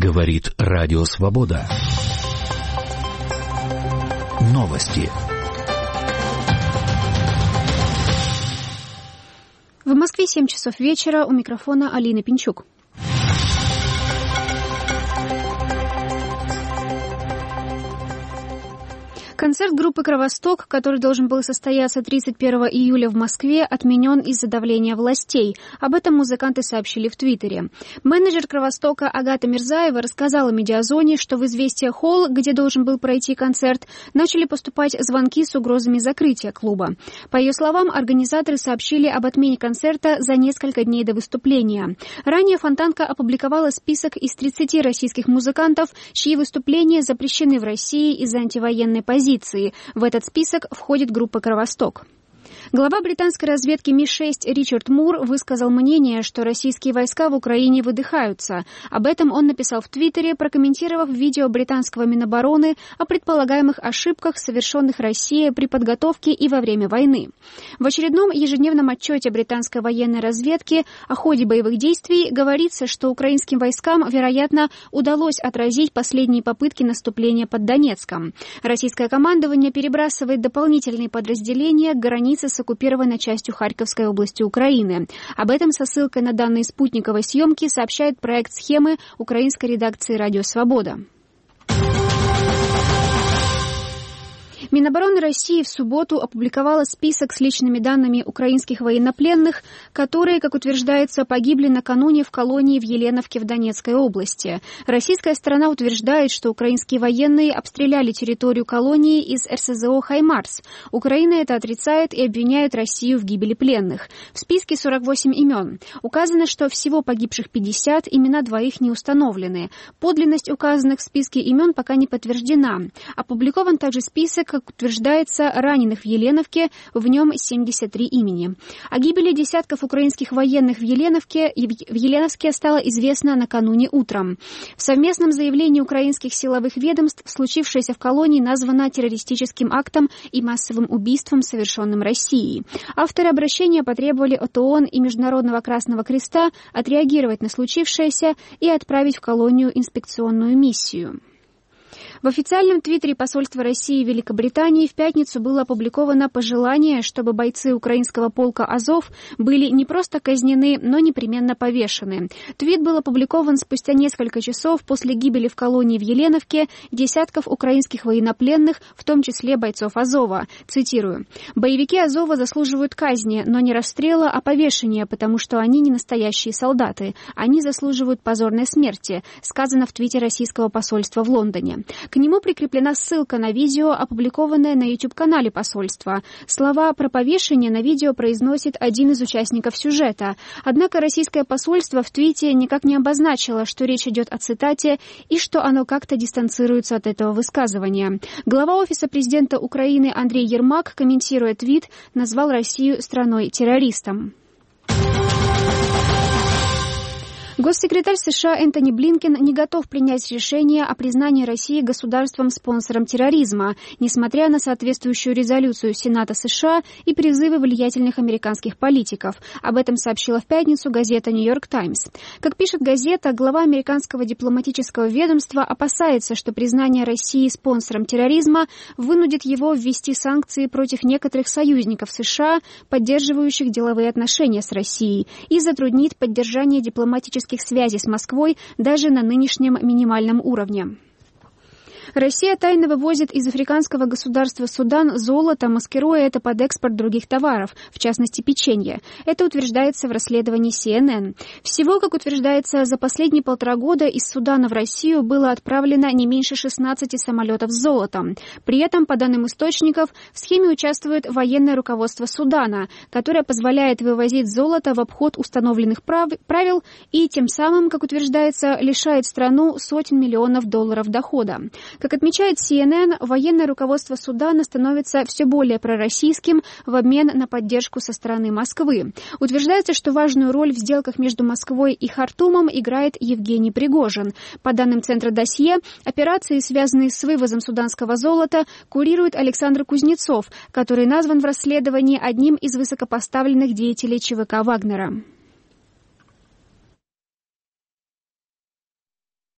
Говорит Радио Свобода. Новости. В Москве 7 часов вечера. У микрофона Алина Пинчук. Концерт группы «Кровосток», который должен был состояться 31 июля в Москве, отменен из-за давления властей. Об этом музыканты сообщили в Твиттере. Менеджер «Кровостока» Агата Мирзаева рассказала «Медиазоне», что в «Известия Холл», где должен был пройти концерт, начали поступать звонки с угрозами закрытия клуба. По ее словам, организаторы сообщили об отмене концерта за несколько дней до выступления. Ранее «Фонтанка» опубликовала список из 30 российских музыкантов, чьи выступления запрещены в России из-за антивоенной позиции. В этот список входит группа «Кровосток». Глава британской разведки Ми-6 Ричард Мур высказал мнение, что российские войска в Украине выдыхаются. Об этом он написал в Твиттере, прокомментировав видео британского Минобороны о предполагаемых ошибках, совершенных Россией при подготовке и во время войны. В очередном ежедневном отчете британской военной разведки о ходе боевых действий говорится, что украинским войскам, вероятно, удалось отразить последние попытки наступления под Донецком. Российское командование перебрасывает дополнительные подразделения к границе с оккупированной частью Харьковской области Украины. Об этом со ссылкой на данные спутниковой съемки сообщает проект «Схемы» украинской редакции «Радио Свобода». Минобороны России в субботу опубликовала список с личными данными украинских военнопленных, которые, как утверждается, погибли накануне в колонии в Еленовке в Донецкой области. Российская сторона утверждает, что украинские военные обстреляли территорию колонии из РСЗО «Хаймарс». Украина это отрицает и обвиняет Россию в гибели пленных. В списке 48 имен. Указано, что всего погибших 50, имена двоих не установлены. Подлинность указанных в списке имен пока не подтверждена. Опубликован также список, как утверждается, раненых в Еленовке, в нем 73 имени. О гибели десятков украинских военных в Еленовске стало известно накануне утром. В совместном заявлении украинских силовых ведомств случившееся в колонии названо террористическим актом и массовым убийством, совершенным Россией. Авторы обращения потребовали от ООН и Международного Красного Креста отреагировать на случившееся и отправить в колонию инспекционную миссию. В официальном твиттере посольства России в Великобритании в пятницу было опубликовано пожелание, чтобы бойцы украинского полка «Азов» были не просто казнены, но непременно повешены. Твит был опубликован спустя несколько часов после гибели в колонии в Еленовке десятков украинских военнопленных, в том числе бойцов «Азова». Цитирую. «Боевики «Азова» заслуживают казни, но не расстрела, а повешения, потому что они не настоящие солдаты. Они заслуживают позорной смерти», сказано в твите российского посольства в Лондоне. К нему прикреплена ссылка на видео, опубликованное на YouTube-канале посольства. Слова про повешение на видео произносит один из участников сюжета. Однако российское посольство в твите никак не обозначило, что речь идет о цитате и что оно как-то дистанцируется от этого высказывания. Глава Офиса президента Украины Андрей Ермак, комментируя твит, назвал Россию страной-террористом. Госсекретарь США Энтони Блинкен не готов принять решение о признании России государством-спонсором терроризма, несмотря на соответствующую резолюцию Сената США и призывы влиятельных американских политиков. Об этом сообщила в пятницу газета «Нью-Йорк Таймс». Как пишет газета, глава американского дипломатического ведомства опасается, что признание России спонсором терроризма вынудит его ввести санкции против некоторых союзников США, поддерживающих деловые отношения с Россией, и затруднит поддержание дипломатических связей с Москвой даже на нынешнем минимальном уровне. Россия тайно вывозит из африканского государства Судан золото, маскируя это под экспорт других товаров, в частности печенье. Это утверждается в расследовании CNN. Всего, как утверждается, за последние 1,5 года из Судана в Россию было отправлено не меньше 16 самолетов с золотом. При этом, по данным источников, в схеме участвует военное руководство Судана, которое позволяет вывозить золото в обход установленных правил и тем самым, как утверждается, лишает страну сотен миллионов долларов дохода. Как отмечает CNN, военное руководство Судана становится все более пророссийским в обмен на поддержку со стороны Москвы. Утверждается, что важную роль в сделках между Москвой и Хартумом играет Евгений Пригожин. По данным Центра досье, операции, связанные с вывозом суданского золота, курирует Александр Кузнецов, который назван в расследовании одним из высокопоставленных деятелей ЧВК «Вагнера».